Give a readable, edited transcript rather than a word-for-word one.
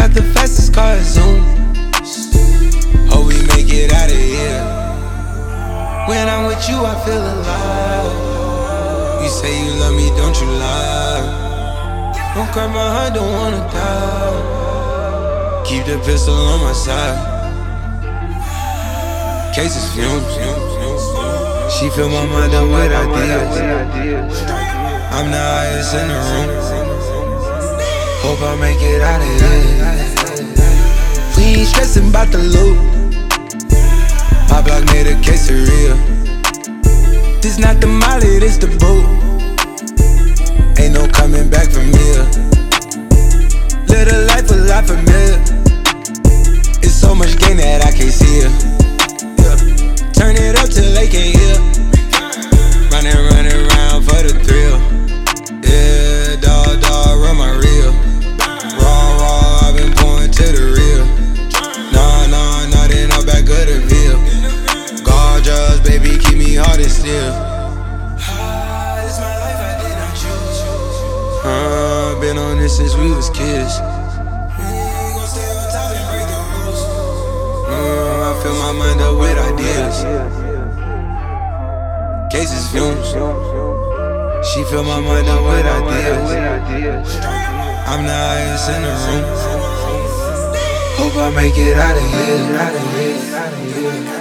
not the fastest car, Zoom. Hope we make it out of here. When I'm with you, I feel alive. You say you love me, don't you lie. Don't cry my heart, don't wanna die. Keep the pistol on my side. Cases fumes. She fill my mind up with ideas. I'm the highest in the room. Hope I make it out of here. We ain't stressing about the loot. My block made a quesadilla. This not the molly, this the boot. Ain't no coming back from here. Live a life a lot familiar. It's so much gain that I can't see it. Yeah. Turn it up till they can't hear. Running around for the thrill. Yeah, dog, run my reel. Raw, I've been pouring to the real. Nah, then I'm back of the veil. Gorgeous, baby, keep me hard and still. This my life, I did not choose. Been on this since we was kids. We ain't gon' stay on top and break the rules. I fill my mind up with ideas. Cases fumes. She fill my mind up with ideas. I'm the highest in the room. Hope I make it out of here.